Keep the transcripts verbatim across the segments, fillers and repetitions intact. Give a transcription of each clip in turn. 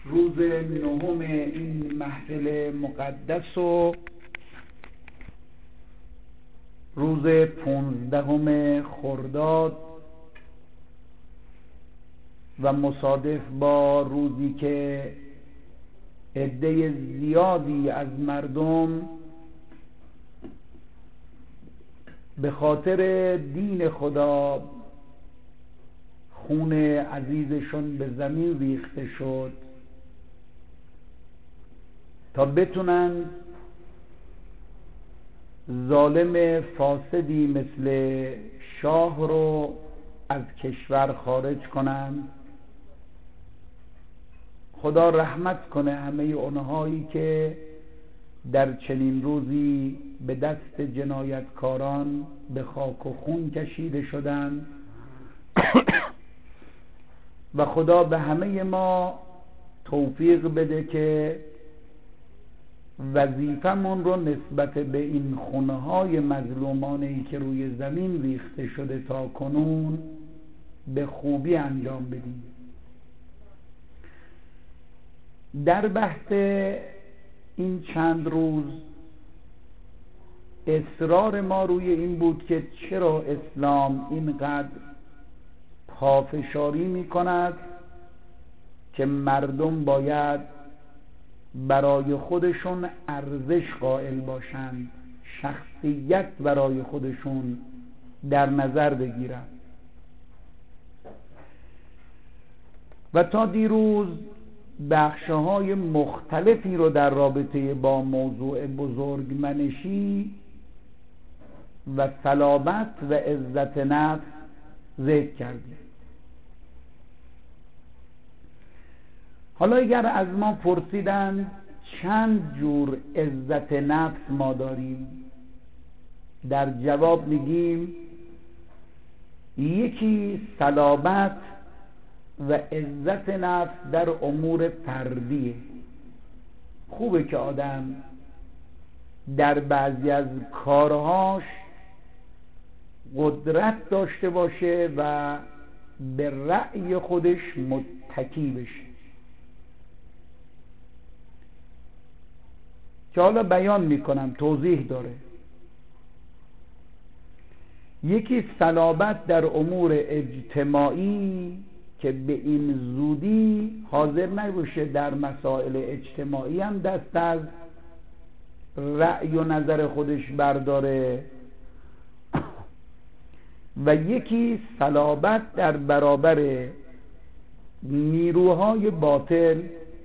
روز نهم این محفل مقدس و روز پونزدهم خرداد و مصادف با روزی که عده زیادی از مردم به خاطر دین خدا خون عزیزشون به زمین ریخته شد تا بتونن ظالم فاسدی مثل شاه رو از کشور خارج کنن. خدا رحمت کنه همه اونهایی که در چنین روزی به دست جنایتکاران به خاک و خون کشیده شدند و خدا به همه ما توفیق بده که وظیفمون رو نسبت به این خونه‌های مظلومانه‌ای که روی زمین ریخته شده تا کنون به خوبی انجام بدیم. در بحث این چند روز اصرار ما روی این بود که چرا اسلام اینقدر پافشاری می کند که مردم باید برای خودشون ارزش قائل باشند، شخصیت برای خودشون در نظر بگیرند. و تا دیروز بخشهای مختلفی رو در رابطه با موضوع بزرگمنشی و صلابت و عزت نفس ذکر کردیم. حالا اگر از ما پرسیدن چند جور عزت نفس ما داریم، در جواب میگیم یکی صلابت و عزت نفس در امور فردیه. خوبه که آدم در بعضی از کارهاش قدرت داشته باشه و به رأی خودش متکی بشه، که حالا بیان میکنم، توضیح داره. یکی صلابت در امور اجتماعی که به این زودی حاضر نباشه در مسائل اجتماعی هم دست از رأی و نظر خودش برداره، و یکی صلابت در برابر نیروهای باطل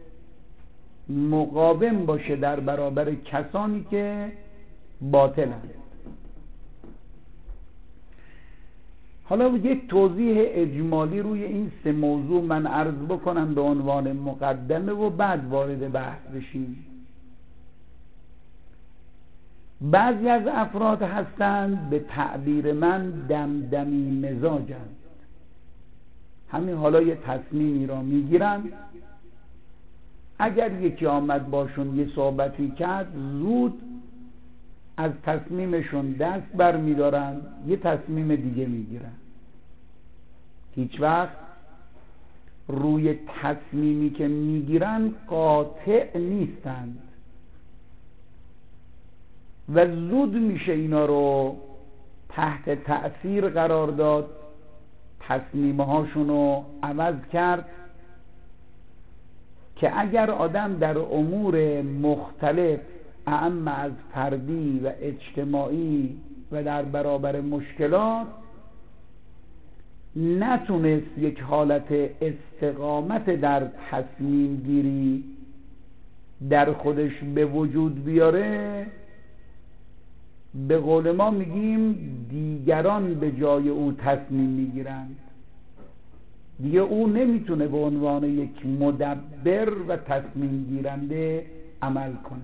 مقاوم باشه در برابر کسانی که باطلند. حالا یک توضیح اجمالی روی این سه موضوع من عرض بکنم به عنوان مقدمه و بعد وارد بحث بشیم. بعضی از افراد هستند به تعبیر من دمدمی مزاجند، همین حالا یه تصمیمی را میگیرن، اگر یکی آمد باشون یه صحبتی کرد زود از تصمیمشون دست بر میدارن، یه تصمیم دیگه میگیرن. هیچ وقت روی تصمیمی که میگیرن قاطع نیستند و زود میشه اینا رو تحت تأثیر قرار داد، تصمیمهاشون رو عوض کرد، که اگر آدم در امور مختلف اعم از فردی و اجتماعی و در برابر مشکلات نتونست یک حالت استقامت در تصمیم گیری در خودش به وجود بیاره، به قول ما میگیم دیگران به جای او تصمیم میگیرند. دیگه او نمیتونه به عنوان یک مدبر و تصمیم گیرنده عمل کنه.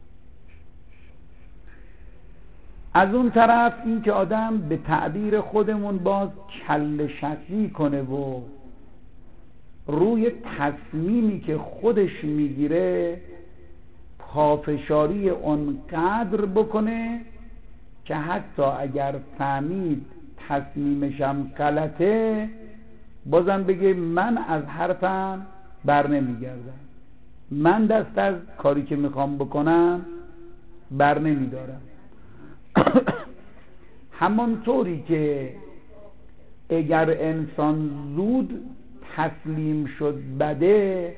از اون طرف این که آدم به تعبیر خودمون باز کله شقی کنه و روی تصمیمی که خودش میگیره پافشاری اونقدر بکنه که حتی اگر فهمید تصمیمشم غلطه بازم بگه من از حرفم بر نمیگردم. من دست از کاری که میخوام بکنم بر نمیدارم. همانطوری که اگر انسان زود تسلیم شد بده،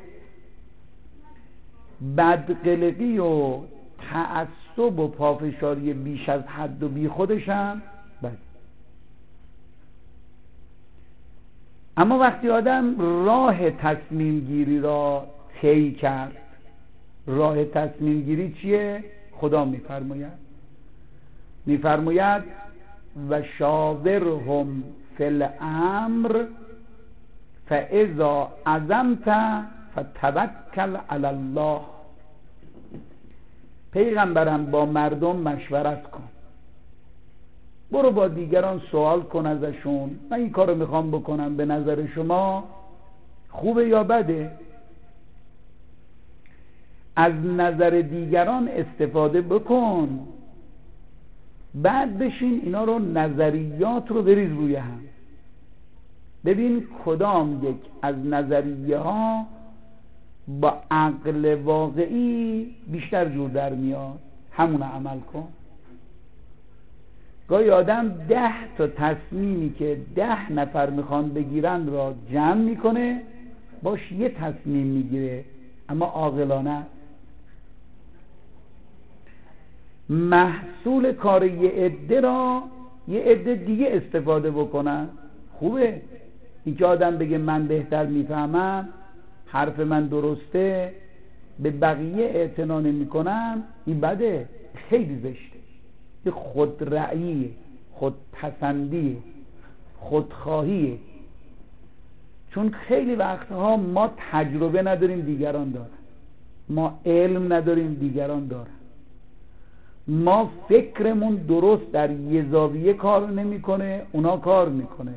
بدقلقی و تعصب و پافشاری بیش از حد و بی خودشم بده. اما وقتی آدم راه تصمیم گیری را طی کرد، راه تصمیم گیری چیه؟ خدا میفرماید میفرماید و شاورهم فی الامر فاذا عزمت فتوکل علی الله. پیغمبرم با مردم مشورت کن، برو با دیگران سوال کن ازشون، من این کارو میخوام بکنم، به نظر شما خوبه یا بده؟ از نظر دیگران استفاده بکن، بعد بشین اینا رو، نظریات رو بریز روی هم، ببین کدام یک از نظریه ها با عقل واقعی بیشتر جور در میاد، همون عمل کن. گاهی آدم ده تا تصمیمی که ده نفر میخوان بگیرن را جمع میکنه، باش یه تصمیم میگیره، اما عاقلانه. محصول کار یه عده را یه عده دیگه استفاده بکنن، خوبه. این که آدم بگه من بهتر میفهمم، حرف من درسته، به بقیه اعتنا نمی‌کنم، این بده، خیلی زشته. این خود رأییه، خود پسندیه، خودخواهیه. چون خیلی وقتها ما تجربه نداریم، دیگران دارن. ما علم نداریم، دیگران دارن. ما فکرمون درست در یه زاویه کار نمیکنه، اونا کار میکنه.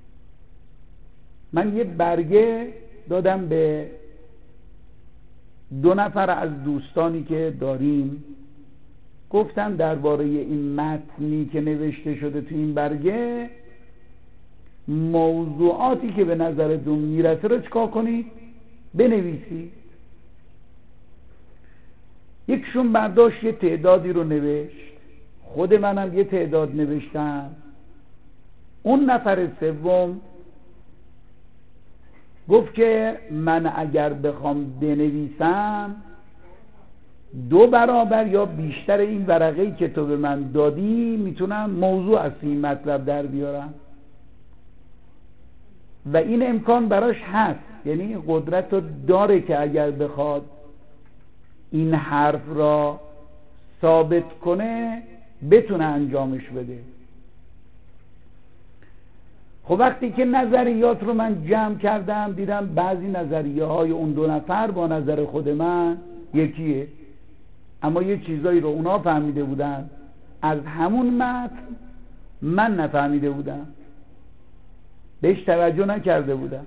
من یه برگه دادم به دو نفر از دوستانی که داریم، گفتم درباره این متنی که نوشته شده تو این برگه، موضوعاتی که به نظرتون میرسه رو چکار کنید؟ بنویسید. یکشون برداشت یه تعدادی رو نوشت، خود منم یه تعداد نوشتم. اون نفر سوم گفت که من اگر بخوام بنویسم دو برابر یا بیشتر این ورقه‌ای که تو به من دادی میتونم موضوع از این مطلب در بیارم و این امکان براش هست، یعنی قدرت رو داره که اگر بخواد این حرف را ثابت کنه بتونه انجامش بده. خب وقتی که نظریات رو من جمع کردم، دیدم بعضی نظریه های اون دو نفر با نظر خود من یکیه، اما یه چیزایی رو اونا فهمیده بودن از همون متن من نفهمیده بودم، بهش توجه نکرده بودم.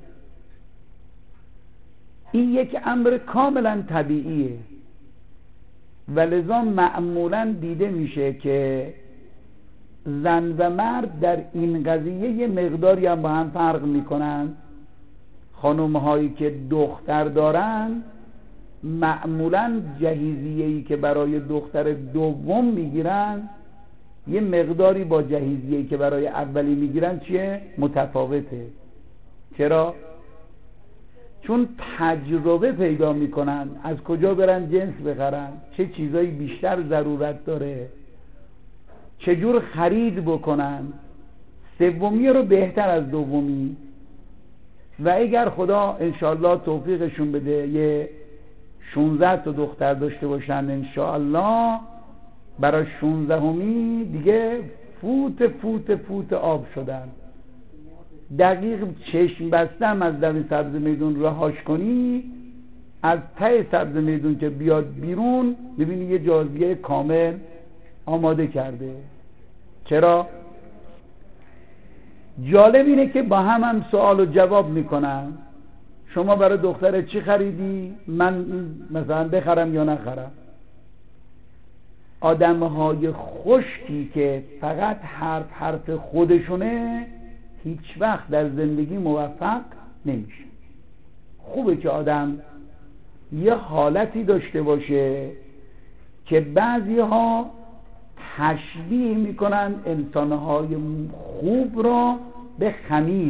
این یک امر کاملا طبیعیه و لذا معمولا دیده میشه که زن و مرد در این قضیه یه مقداری هم با هم فرق میکنن. خانم هایی که دختر دارن معمولا جهیزیه‌ای که برای دختر دوم میگیرن یه مقداری با جهیزیه‌ای که برای اولی میگیرن چیه؟ متفاوته. چرا؟ چون تجربه پیدا میکنن از کجا برن جنس بخرن، چه چیزایی بیشتر ضرورت داره، چجور خرید بکنن، سومی رو بهتر از دومی. و اگر خدا انشاءالله توفیقشون بده یه شونزده تا دختر داشته باشن انشاءالله، برای شونزدهمی دیگه فوت فوت فوت آب شدن. دقیق چشم بستم از دم سبز میدون رهاش کنی، از ته سبز میدون که بیاد بیرون ببینی یه جاذبه کامل آماده کرده. چرا؟ جالب اینه که با هم هم سوال و جواب میکنن. شما برای دختر چی خریدی؟ من مثلا بخرم یا نخرم؟ آدمهای خشکی که فقط حرف حرف خودشونه هیچ وقت در زندگی موفق نمیشه. خوبه که آدم یه حالتی داشته باشه که بعضی ها تشبیه میکنن انسانهای خوب را به خمیر.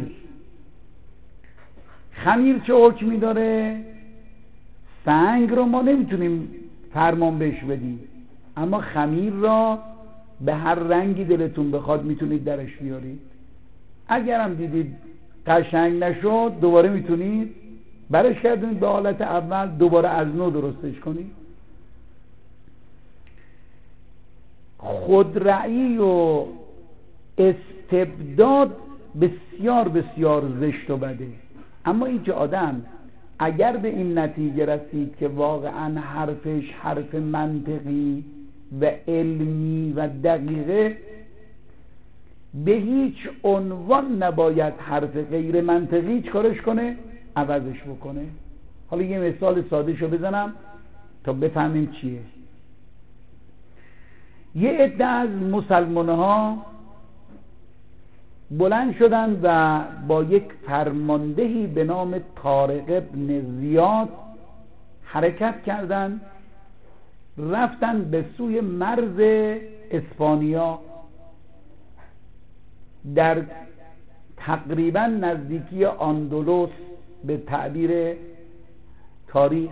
خمیر چه حکمی داره؟ سنگ رو ما نمیتونیم فرمان بهش بدیم، اما خمیر را به هر رنگی دلتون بخواد میتونید درش بیارید. اگرم دیدید قشنگ نشد دوباره میتونید برش کردید به حالت اول، دوباره از نو درستش کنید. خودرأیی و استبداد بسیار بسیار زشت و بده، اما این که آدم اگر به این نتیجه رسید که واقعا حرفش حرف منطقی و علمی و دقیقه، به هیچ عنوان نباید حرف غیر منطقی چکارش کنه؟ عوضش بکنه. حالا یه مثال ساده شو بزنم تا بفهمیم چیه. یه عده از مسلمان ها بلند شدن و با یک فرماندهی به نام طارق ابن زیاد حرکت کردند، رفتن به سوی مرز اسپانیا در تقریبا نزدیکی اندلس به تعبیر تاریخ.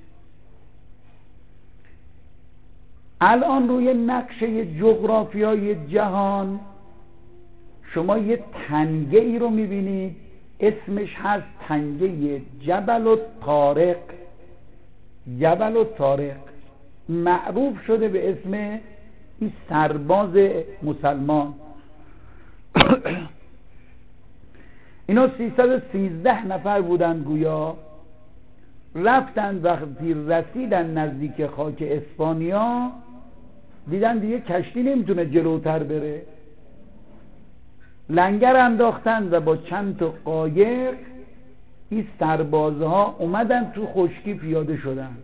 الان روی نقشه جغرافیای جهان شما یه تنگه ای رو میبینید، اسمش هست تنگه جبل الطارق. جبل الطارق معروف شده به اسم این سرباز مسلمان. اینا سیصد و سیزده نفر بودن گویا، رفتن وقتی رسیدن نزدیک خاک اسپانیا دیدن دیگه کشتی نمیتونه جلوتر بره، لنگر انداختن و با چند تا قایق این سربازها اومدن تو خشکی پیاده شدن.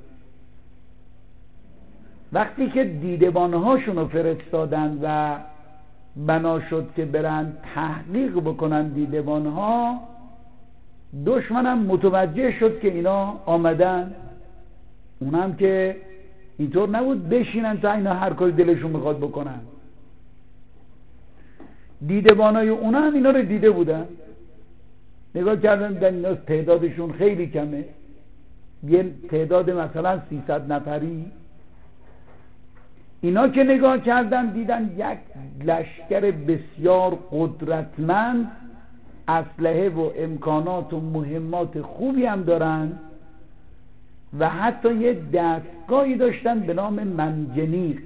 وقتی که دیدبانهاشون رو فرستادن و بنا شد که برن تحقیق بکنن دیدبانها، دشمنم متوجه شد که اینا آمدن. اونم که اینطور نبود بشینن تا اینا هر کاری دلشون میخواد بکنن. دیدبانای اونا هم اینا رو دیده بودن، نگاه کردن دیدن اینا تعدادشون خیلی کمه، یه تعداد مثلا سیصد نفری. اینا که نگاه کردن دیدن یک لشکر بسیار قدرتمند، اسلحه و امکانات و مهمات خوبی هم دارن و حتی یه دستگاهی داشتن به نام منجنیق،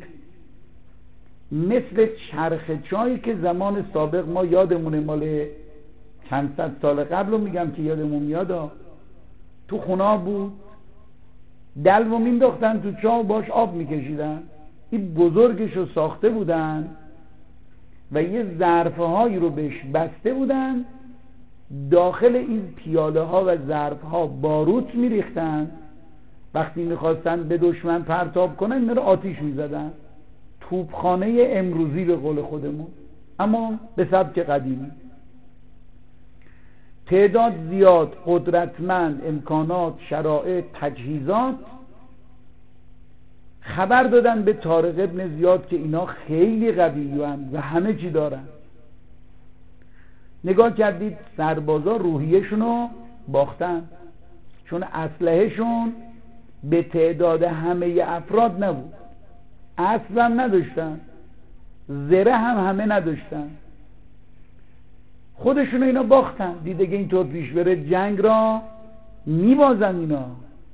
مثل چرخ چایی که زمان سابق ما یادمونه، مال چند صد سال قبل رو میگم که یادمون میاد، تو خونه بود، دلو مینداختن تو چاه باش آب میکشیدن. این بزرگش رو ساخته بودن و یه ظرفه هایی رو بهش بسته بودن، داخل این پیاله ها و ظرف ها باروت میریختن، وقتی میخواستن به دشمن پرتاب کنن اینا رو آتیش میزدن. توپخانه امروزی به قول خودمون، اما به سبک قدیمی. تعداد زیاد، قدرتمند، امکانات، شرایط، تجهیزات. خبر دادن به طارق ابن زیاد که اینا خیلی قوی‌اند و همه چی دارن. نگاه کردید سربازا روحیه‌شونو باختن، چون اسلحه‌شون به تعداد همه افراد نبود، اصلا نداشتن، زره هم همه نداشتن، خودشونو اینا باختن. دیده که اینطور پیش بره جنگ را میبازن. اینا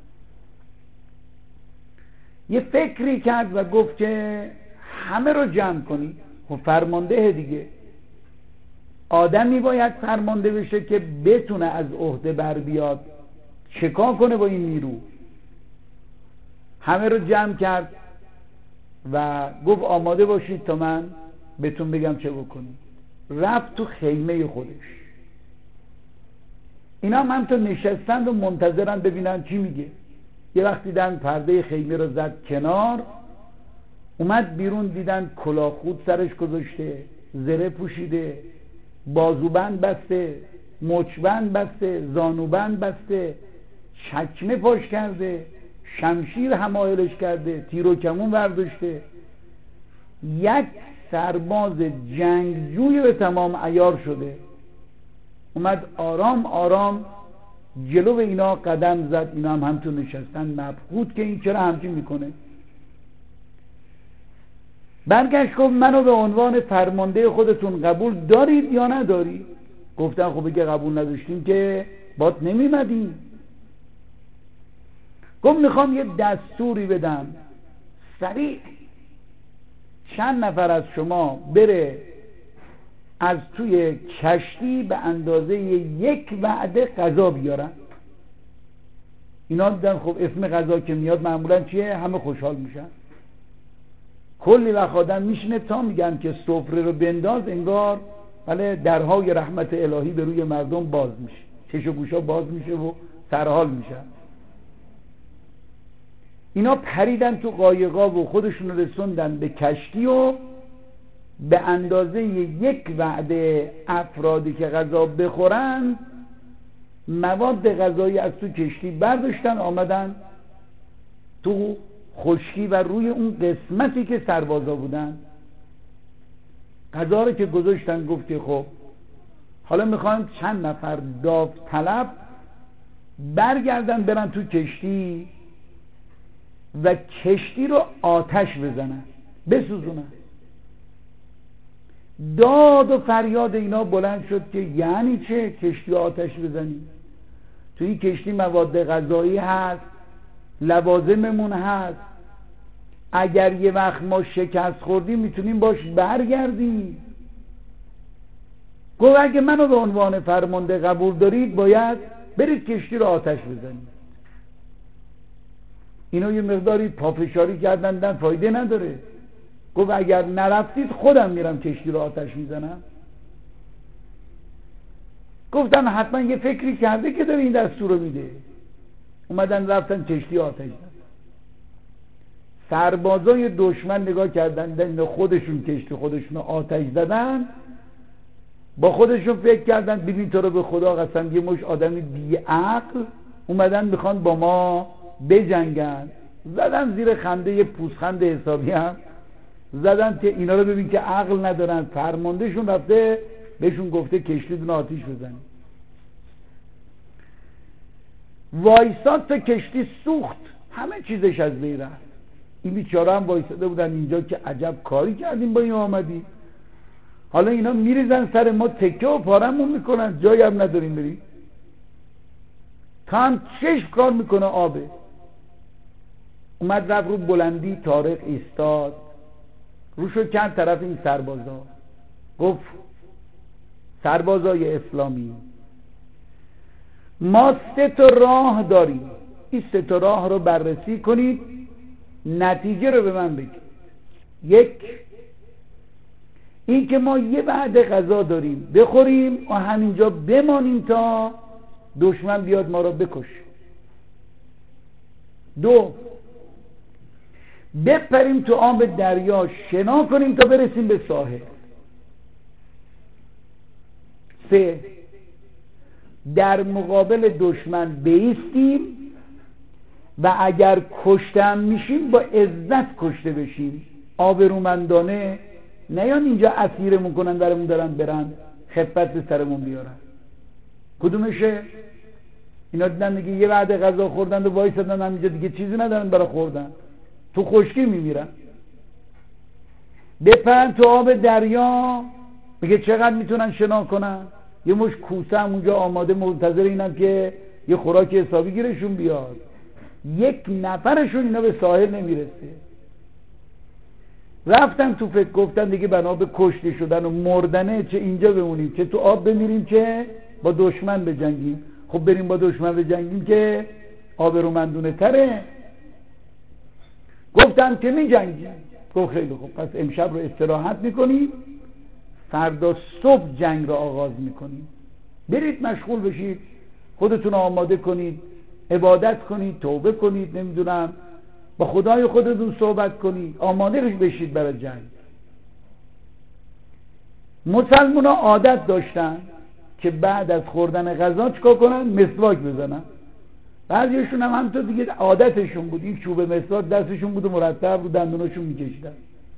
یه فکری کرد و گفت که همه رو جمع کنی. خب فرمانده دیگه، آدمی باید فرمانده بشه که بتونه از عهده بر بیاد، چکار کنه با این نیرو. همه رو جمع کرد و گفت آماده باشید تا من بهتون بگم چه بکنید. رفت تو خیمه خودش. اینا هم همطور نشستند و منتظرن ببینن چی میگه. یه وقت دیدن پرده خیمه رو زد کنار، اومد بیرون، دیدن کلاهخود سرش گذاشته، زره پوشیده، بازوبند بسته، مچبند بسته، زانوبند بسته، چکمه پاش کرده، شمشیر همایلش کرده، تیر و کمون برداشته، یک سرباز جنگجوی به تمام عیار شده، اومد آرام آرام جلو به اینا قدم زد. اینا هم همتون نشستن مبهوت که این چرا همچین میکنه. برگشت گفت منو به عنوان فرمانده خودتون قبول دارید یا ندارید؟ گفتن خب اگه قبول نداشتیم که بات نمیمدیم. گفت میخوام یه دستوری بدم سریع چند نفر از شما بره از توی کشتی به اندازه یک وعده غذا بیارن. اینا دیدن خب اسم غذا که میاد معمولا چیه؟ همه خوشحال میشن. کلی وقت آدم میشینه تا میگن که سفره رو بنداز، انگار بله درهای رحمت الهی به روی مردم باز میشه، چش و گوشا باز میشه و سرحال میشن. اینا پریدن تو قایقا و خودشون رسوندن به کشتی و به اندازه یک وعده افرادی که غذا بخورن مواد غذایی از تو کشتی برداشتن آمدن تو خشکی و روی اون قسمتی که سربازا بودن غذا رو که گذاشتن. گفتی خب حالا میخوان چند نفر داوطلب برگردن برن تو کشتی و کشتی رو آتش بزنن، بسوزونن. داد و فریاد اینا بلند شد که یعنی چه کشتی آتش بزنیم؟ توی کشتی مواد غذایی هست، لوازممون هست، اگر یه وقت ما شکست خوردیم میتونیم باش برگردیم. گفت اگه منو به عنوان فرمانده قبول دارید باید برید کشتی رو آتش بزنید. اینا یه مقداری پافشاری کردن، دن فایده نداره. گفت اگر نرفتید خودم میرم کشتی رو آتش میزنم. گفتن حتما یه فکری کرده که داره این دستور رو میده. اومدن رفتن کشتی آتش زدن. سربازای دشمن نگاه کردن خودشون کشتی خودشون آتش زدن، با خودشون فکر کردن ببین تو رو به خدا قسم یه مش آدم بی عقل اومدن میخوان با ما بجنگن. زدن زیر خنده، یه پوزخند حسابی هم زدن که اینا رو ببین که عقل ندارن. فرماندهشون رفته بهشون گفته کشتی دون آتیش بزنید. وایساد تا کشتی سوخت، همه چیزش از بین رفت. این بیچاره هم وایساده بودن اینجا که عجب کاری کردیم با این آمدی. حالا اینا میریزن سر ما تکه و پارمون میکنن، جایی هم نداریم بریم. تا هم چشم کار میکنه آبه. اومد رفت رو بلندی طارق ایستاد، روشو چند طرف این سربازا. گفت سربازای اسلامی ما سه تا راه داریم، این سه تا راه رو بررسی کنید، نتیجه رو به من بگید. یک، این که ما یه وعده غذا داریم بخوریم و همینجا بمانیم تا دشمن بیاد ما رو بکشه. دو، بپریم تو آب دریا شنا کنیم تا برسیم به ساحل. سه، در مقابل دشمن بایستیم و اگر کشته میشیم با عزت کشته بشیم، آبرومندانه، نیان اینجا اسیرمون کنن درمون دارن برن خفت به سرمون بیارن. کدومشه؟ اینا دیدن دیگه یه وعده غذا خوردن و وایسادن همینجا دیگه چیزی ندارن برای خوردن، تو خشکی میمیرن. بپرن تو آب دریا، میگه چقدر میتونن شنا کنن؟ یه مش کوسه هم اونجا آماده منتظر اینن که یه خوراک حسابی گیرشون بیاد. یک نفرشون اینا به ساحل نمیرسه. رفتن تو فکر گفتن دیگه بنا به کشته شدن و مردنه، چه اینجا بمونیم چه تو آب بمیریم چه با دشمن بجنگیم. خب بریم با دشمن بجنگیم که آبرومندونه تره. گفتن که می جنگیم. گفت خیلی خوب، پس امشب رو استراحت میکنیم، فردا صبح جنگ رو آغاز میکنیم. برید مشغول بشید، خودتون آماده کنید، عبادت کنید، توبه کنید، نمیدونم با خدای خودتون صحبت کنید، آماده بشید برای جنگ. مسلمان ها عادت داشتن که بعد از خوردن غذا چکار کنن؟ مسواک بزنن. بعضیشون هم همینطور دیگه عادتشون بود، این چوب مسواک دستشون بود و مرتب رو دندوناشون میکشیدن،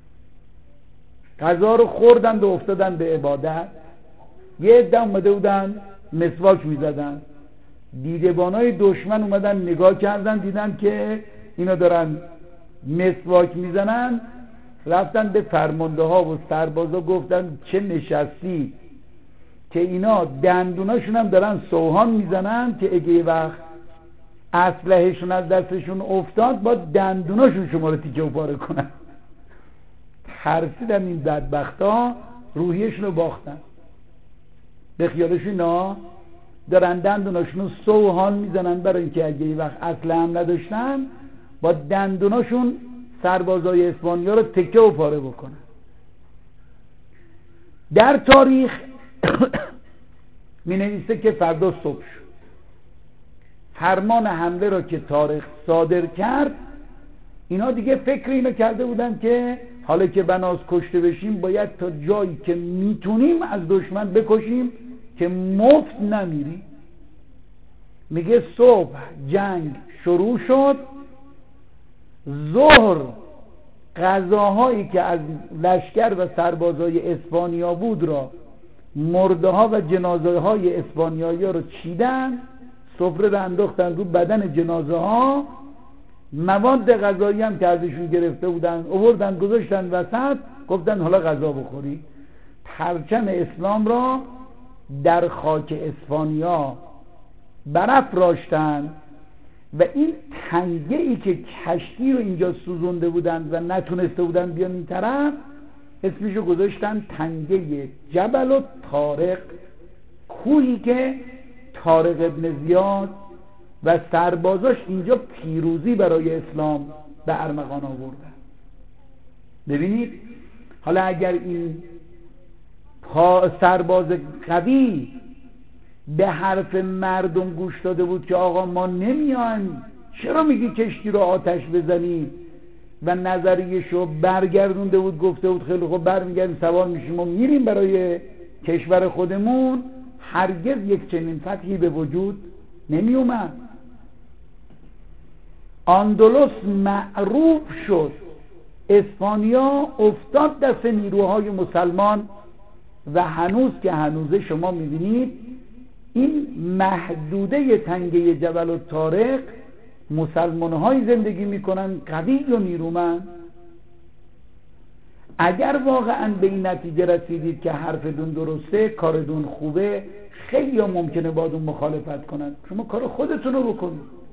غذا رو خوردن و افتادن به عبادت. یه عده اومده بودن مسواک میزدن، دیدبانای دشمن اومدن نگاه کردن، دیدن که اینا دارن مسواک میزنن، رفتن به فرمانده ها و سربازا گفتن چه نشستی که اینا دندوناشون هم دارن سوهان میزنن که اگه یه وقت اسلحه‌شون از دستشون افتاد با دندوناشون شما رو تیکه و پاره کنن. ترسیدن این بدبختا، روحیشون رو باختن، به خیالشون اینا دارن دندوناشون رو سوهان میزنن برای اینکه اگه یه وقت اسلحه هم نداشتن با دندوناشون سربازای اسپانیا رو تکه و پاره بکنن. در تاریخ می نویسه که فردا صبح شد، فرمان حمله را که طارق صادر کرد، اینا دیگه فکر اینو کرده بودن که حالا که بناس کشته بشیم باید تا جایی که میتونیم از دشمن بکشیم که مفت نمیری. میگه صبح جنگ شروع شد، ظهر غذاهایی که از لشکر و سربازای اسپانیا بود را، مرده ها و جنازه های اسپانیایی ها رو چیدن، سفره رو انداختن رو بدن جنازه ها، مواد غذایی هم که ازشون گرفته بودن آوردن گذاشتن وسط، گفتن حالا غذا بخوری. پرچم اسلام را در خاک اسپانیا برافراشتن و این تنگه ای که کشتی رو اینجا سوزونده بودن و نتونسته بودن بیان این طرف، اسمشو گذاشتن تنگه جبل و طارق، کوهی که طارق ابن زیاد و سربازاش اینجا پیروزی برای اسلام به ارمغان آوردن. ببینید حالا اگر این سرباز قوی به حرف مردم گوش داده بود که آقا ما نمیایم، چرا میگی کشتی رو آتش بزنی، و نظریشو برگردونده بود، گفته بود خیلی خوب برمیگردیم سوار میشیم و میریم برای کشور خودمون، هرگز یک چنین فتحی به وجود نمی اومد. اندلس معروف شد، اسپانیا افتاد دست نیروهای مسلمان و هنوز که هنوزه شما میبینید این محدوده تنگه جبل و طارق مسلمان های زندگی میکنن قوی و نیرومند. اگر واقعا به این نتیجه رسیدید که حرفتون درسته، کارتون خوبه، خیلی ها ممکنه با اون مخالفت کنن، شما کار خودتون رو بکنید.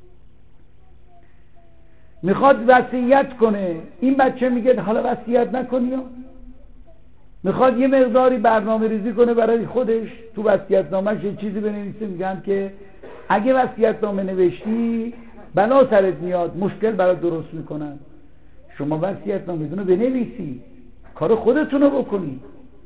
میخواد وصیت کنه، این بچه میگه حالا وصیت نکنی، میخواد یه مقداری برنامه ریزی کنه برای خودش، تو وصیت‌نامه‌اش یه چیزی بنویسه، میگن که اگه وصیت‌نامه نوشتی بلا سرت میاد، مشکل برات درست میکنن. شما وصیت‌نامه‌تون رو بنویسی، کار خودتون رو بکنید.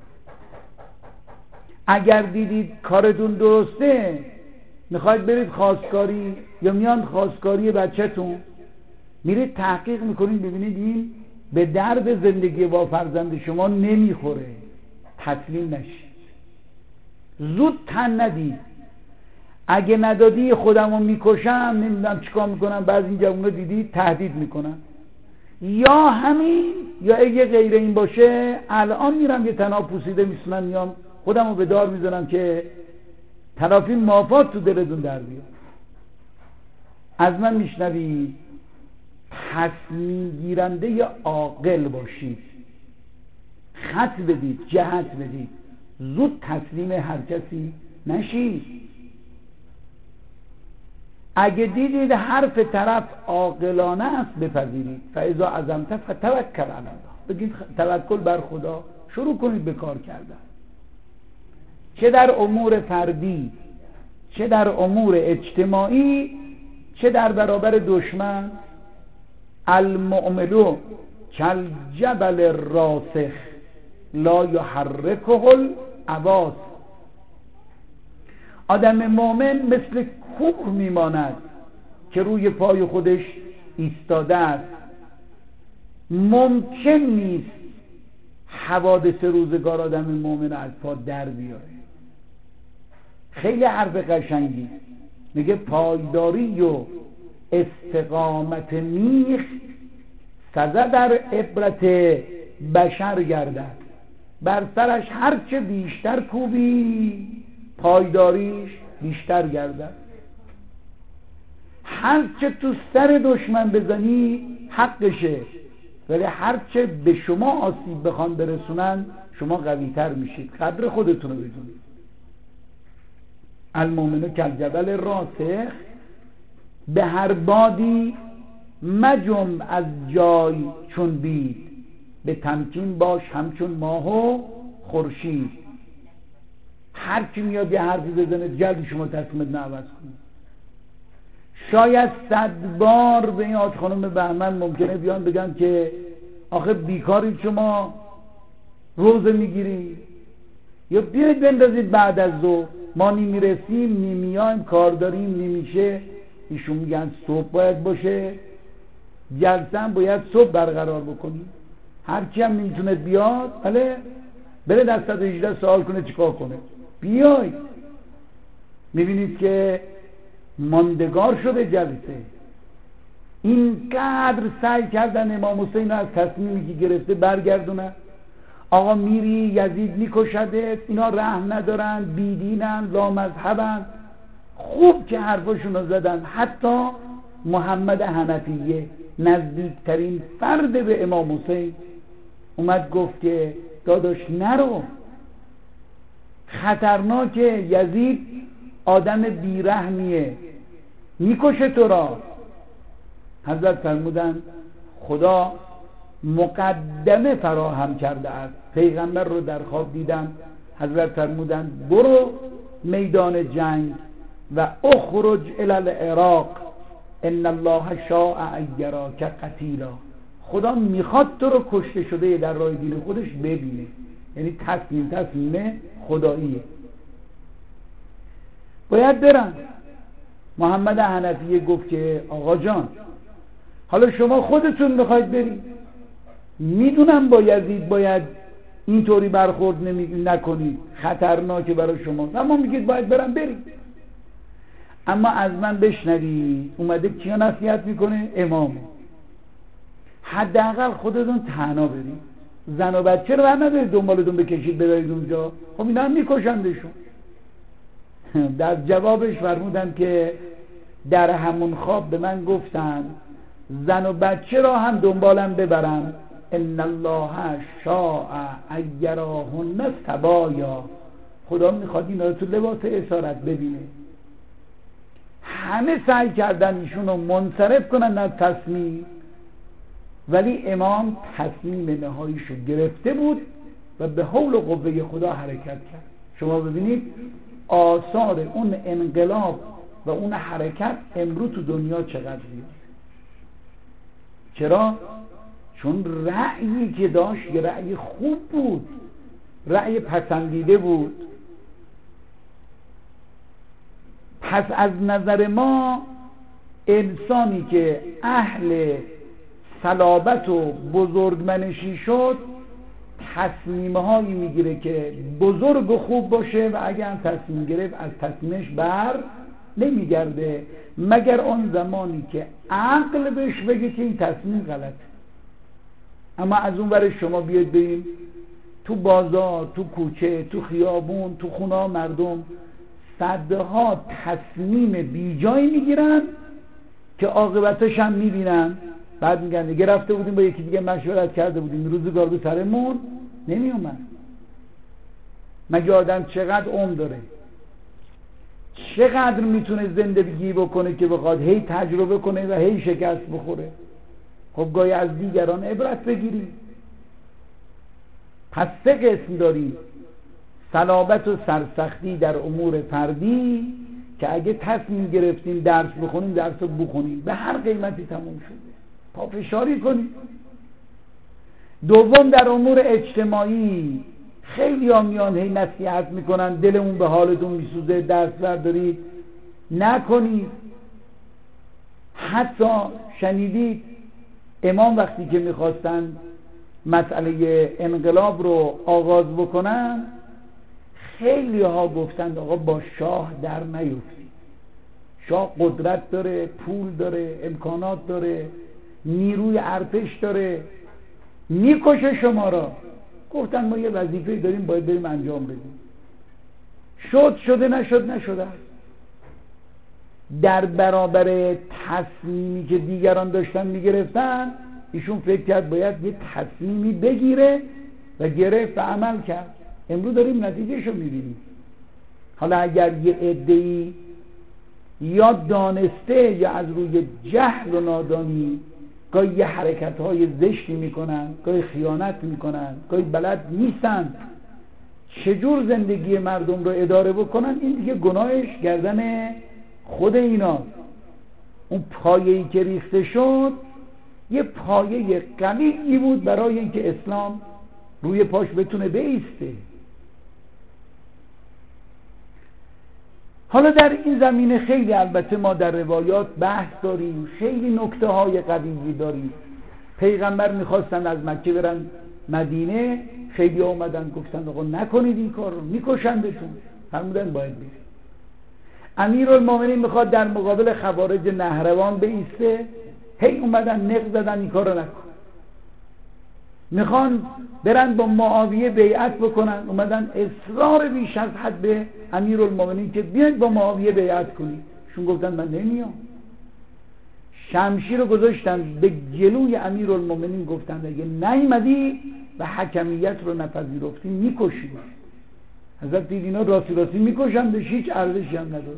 اگر دیدید کارتون درسته، میخواید برید خواستگاری یا میان خواستگاری بچه‌تون، میرید تحقیق میکنید ببینید این به درد زندگی با فرزند شما نمیخوره، تسلیم نشید، زود تن ندید. اگه ندادی خودمو میکشم، نمیدونم چیکار میکنم. بعضی این جوونا دیدید تهدید میکنن، یا همین یا اگه غیر این باشه الان میرم یه طناب پوسیده میسونم میام خودمو به دار میزنم که تلافی مافات تو دلتون در بیاد. از من میشنوید، تصمیم گیرنده یا عاقل باشید، خط بدید، جهت بدید، زود تسلیم هر کسی نشید. اگه دیدید حرف طرف عاقلانه است بپذیرید. فاذا عزمت فتوکل علی الله، بگید توکل بر خدا، شروع کنید به کار کردن، چه در امور فردی، چه در امور اجتماعی، چه در برابر دشمن. المؤمن کالجبل الراسخ لا یحرکه العواصف. آدم مؤمن مثل کوه میماند که روی پای خودش ایستاده است. ممکن نیست حوادث روزگار آدم مؤمن از پا در بیاره. خیلی حرف قشنگی، میگه پایداری و استقامت میخ سزا در عبرت بشر گردد. بر سرش هرچه بیشتر کوبی پایداریش بیشتر گردد. هرچه تو سر دشمن بزنی حقشه، ولی هرچه به شما آسیب بخوان برسونن شما قوی تر میشید. قدر خودتون رو بدونید. المؤمن کالجبل راسخ، به هر بادی مجنب از جای چون بید، به تمکین باش همچون ماه و خورشید. هر کی میاد یه حرفی بزنه جلد شما تصمیمت نه عوض کنید. شاید صد بار به این آج خانم بهمن ممکنه بیان بگن که آخه بیکاری شما روزه میگیری، یا بیاید بندازید بعد از ظهر، ما نیمی رسیم نیمیایم، کار داریم نمیشه. ایشون میگن صبح باید باشه، جلسه هم باید صبح برقرار بکنیم. هر کی هم میتونه بیاد، بله بره در صد و هجده سوال کنه چیکار کنه. بیاید. میبینید که ماندگار شده جلسه. اینقدر سعی کردن امام حسین از تصمیمی که گرفته برگردونن. آقا میری یزید میکشده، اینا رحم ندارن، بیدینن، لامذهبن. خوب که حرفاشون رو زدن. حتی محمد حنفیه نزدیکترین فرد به امام حسین اومد گفت که داداش نرو، خطرناکه، یزید آدم بیرحمیه، میکشه تو را. حضرت فرمودن خدا مقدمه فراهم کرده است. پیغمبر رو در خواب دیدم، حضرت فرمودن برو میدان جنگ و اخرج الی العراق ان الله شاء ان یراک قتیلا. خدا میخواد تو رو کشته شده در راه دین خودش ببینه. یعنی تصمیم تصمیم خداییه. باید برن. محمد حنفیه گفت که آقا جان حالا شما خودتون میخواید برید، میدونم با یزید باید اینطوری برخورد نمی... نکنید، خطرناکه برای شما، اما میگید باید برم برید. اما از من بشنوید اومده کیا نصیحت میکنه؟ امام. حداقل خودتون تنها برید، زن و بچه رو بر ندارید دنبالتون بکشید ببرید اونجا، خب اینا هم میکشندشون. در جوابش فرمودن که در همون خواب به من گفتن زن و بچه را هم دنبالم ببرم، ان الله شاء ان یراهن سبایا. خدا میخواد اینا رو تو لباس اسارت ببینه. همه سعی کردن ایشون رو منصرف کنن از تصمیم، ولی امام تصمیم نهاییش رو گرفته بود و به حول و قوه خدا حرکت کرد. شما ببینید آثار اون انقلاب و اون حرکت امروز تو دنیا چقدر زیاد. چرا؟ چون رأیی که داشت یه رأی خوب بود، رأی پسندیده بود. پس از نظر ما انسانی که اهل صلابت و بزرگمنشی شد تصمیم‌هایی میگیره که بزرگ و خوب باشه و اگر هم تصمیم گرفت از تصمیمش بر نمیگرده، مگر اون زمانی که عقل بهش بگه که این تصمیم غلطه. اما از اون ور شما بیاید بریم تو بازار، تو کوچه، تو خیابون، تو خونه مردم صدها تصمیم بی جایی میگیرن که عاقبتش هم میبینن. بعد میگن دیگه رفته بودیم با یکی دیگه مشورت کرده بودیم روزگار به سرمون نمی اومد. مگه آدم چقدر عمر داره؟ چقدر میتونه زندگی بکنه که بخواد هی تجربه کنه و هی شکست بخوره؟ خب گاهی از دیگران عبرت بگیریم. پس سه قسم داریم: صلابت و سرسختی در امور فردی که اگه تصمیم گرفتیم درس بخونیم درس رو بخونیم، به هر قیمتی تموم شده، پافشاری کنیم. دوم در امور اجتماعی، خیلی ها میان هی نصیحت میکنن دلمون به حالتون میسوزه درس بردارید، نکنید. حتی شنیدید امام وقتی که میخواستن مسئله انقلاب رو آغاز بکنن خیلی ها گفتند آقا با شاه در نیفتید، شاه قدرت داره، پول داره، امکانات داره، نیروی ارتش داره، میکشه شما را. گفتن ما یه وظیفه داریم باید بریم انجام بدیم. شد شده، نشد نشده. در برابر تصمیمی که دیگران داشتن میگرفتن، ایشون فکر کرد باید یه تصمیمی بگیره و گرفت و عمل کرد. امروز داریم نتیجهشو میبینیم. حالا اگر یه عده‌ای یا دانسته یا از روی جهل و نادانی گاهی یه حرکت‌های زشتی میکنن، گاهی خیانت میکنن، گاهی بلد نیستن چجور زندگی مردم رو اداره بکنن، این دیگه گناهش گردن خود ایناست. اون پایه‌ای که ریخته شد یه پایه قوی بود برای اینکه اسلام روی پاش بتونه بایسته. حالا در این زمینه خیلی البته ما در روایات بحث داریم، خیلی نکته های قوی داریم. پیغمبر میخواستن از مکه برن مدینه، خیلی اومدن گفتن آقا نکنید این کار رو، میکشندتون. فرمودن باید برید. امیرالمومنین میخواد در مقابل خوارج نهروان بایسته، هی اومدن نق زدن این کار رو نکن. میخوان برن با معاویه بیعت بکنن، اومدن اصرار بیش از حد به امیرالمومنین که بیاید با معاویه بیعت کنید. شون گفتن من نمیام. شمشیر رو گذاشتن به جلوی امیرالمومنین، گفتن اگه نیامدی و حکمیت رو نپذیرفتی میکشی. حضرت دید اینا راستی راستی میکشندش، هیچ ارزشی هم نداره.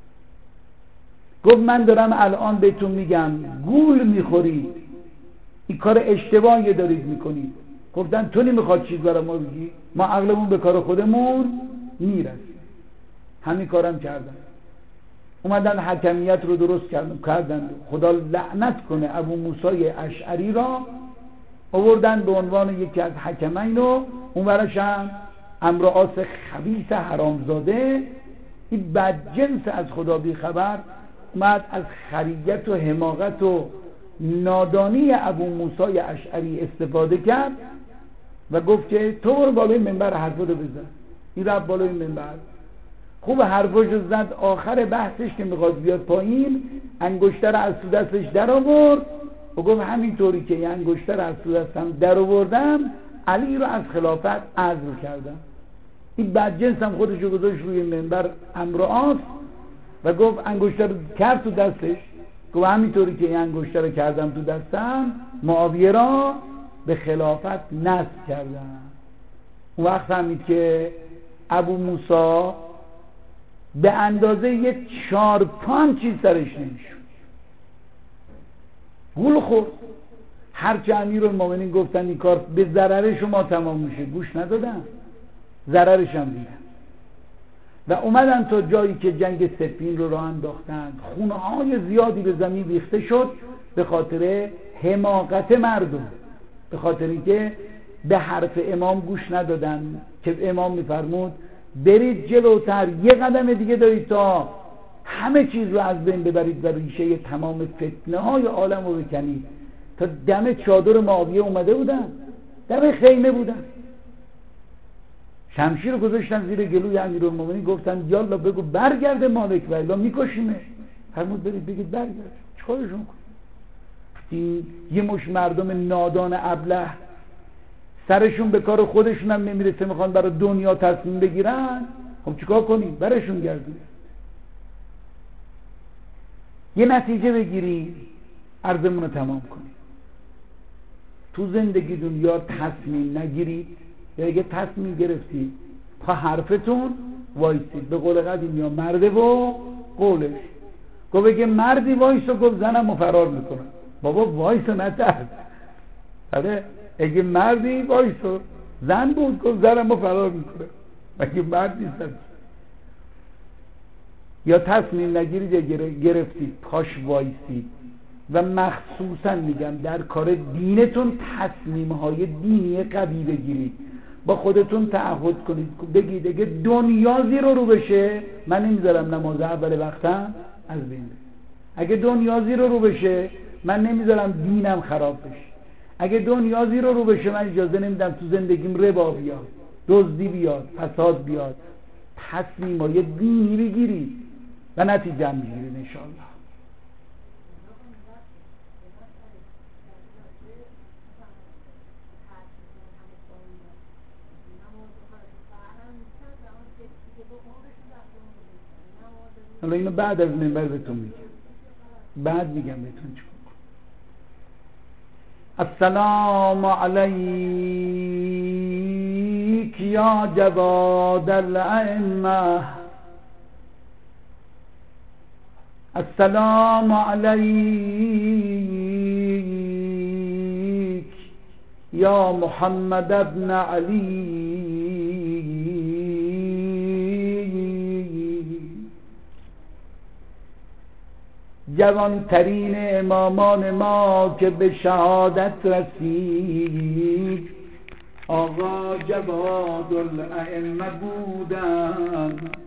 گفت من دارم الان بهتون میگم گول میخورید، این کار اشتباهی دارید میکنید. گفتن تو نمیخواد چیز برای ما بگی، ما عقلمون به کار خودمون میرسه. همین کارم کردن، اومدن حکمیت رو درست کردن کردن خدا لعنت کنه ابو موسی اشعری را آوردن به عنوان یکی از حکمین و اون ورش هم عمرو عاص خبیث حرامزاده، این بدجنس از خدا بی خبر اومد از خریت و حماقت و نادانی ابو موسی اشعری استفاده کرد و گفت که تو برو بالای منبر حرفو رو بزن. این رفت بالای منبر، خوب حرفش رو زد. آخر بحثش که میخواد بیاد پایین، انگشتر از تو دستش در آورد و گفت همینطوری که این انگشتر از تو دستم در آوردم، علی رو از خلافت عزل کردم. این بدجنس هم خودش رو گذاشت روی منبر عمرو عاص و گفت انگشتر رو کرد تو دستش، گفت همینطوری که این انگشتر رو کردم تو دستم، معاویه را به خلافت نصب کردم. اون وقت فهمید که ابو موسی به اندازه یک چهار پنج چیز سرش نمیشون. گول خورد. هرچه امیرالمومنین گفتن این کار به ضرر شما تمام میشه، گوش ندادن، ضررش هم دیدن و اومدن تا جایی که جنگ سفین رو راه انداختن. خونه های زیادی به زمین ریخته شد به خاطر حماقت مردم، به خاطر اینکه به حرف امام گوش ندادن که امام میفرمود برید جلوتر، یه قدم دیگه دارید تا همه چیز رو از بین ببرید و ریشه تمام فتنه های عالم رو بکنید. تا دم چادر معاویه اومده بودن، دم خیمه بودن، شمشیر رو گذاشتن زیر گلوی امیرالمومنین، گفتن یالا بگو برگرده مالک و الا میکشیمه. فرمود برید بگید برگرد. چیکارشون کنید؟ یه مش مردم نادان ابله سرشون به کار خودشون هم نمیرسه، میخوان برای دنیا تصمیم بگیرن. خب چیکار کنیم؟ برشون گردید. یه نتیجه بگیری، عرضمون رو تمام کنیم. تو زندگی دنیا تصمیم نگیرید، یا اگه تصمیم گرفتید پا حرفتون وایسید. به قول قدیم یا مرده و قولش. گفت اگه مردی وایسو، گفت زنم فرار میکنم. بابا وایسو نترس. آره اگه مردی وایسو، زن بود گفت زنم فرار میکنم. اگه مرد نیستم. یا تصمیم نگیرید یا گرفتید پاش وایسید. و مخصوصا میگم در کار دینتون تصمیم های دینی قوی بگیرید، با خودتون تعهد کنید، بگید اگه دنیا زیر رو بشه من نمیذارم نماز اول وقتم از بین بره. اگه دنیا زیر رو بشه من نمیذارم دینم خراب بشه. اگه دنیا زیر رو بشه من اجازه نمیدم تو زندگیم ربا بیاد، دزدی بیاد، فساد بیاد. تصمیم های دینی بگیرید. و نتیجه هم میگیرید انشاءالله. حالا اینو بعد از منبر بهتون میگم، بعد میگم بهتون چیکار. السلام علیک یا جواد الائمه، السلام علیک یا محمد ابن علی، جوانترین امامان ما که به شهادت رسید آقا جواد الائمه بودند.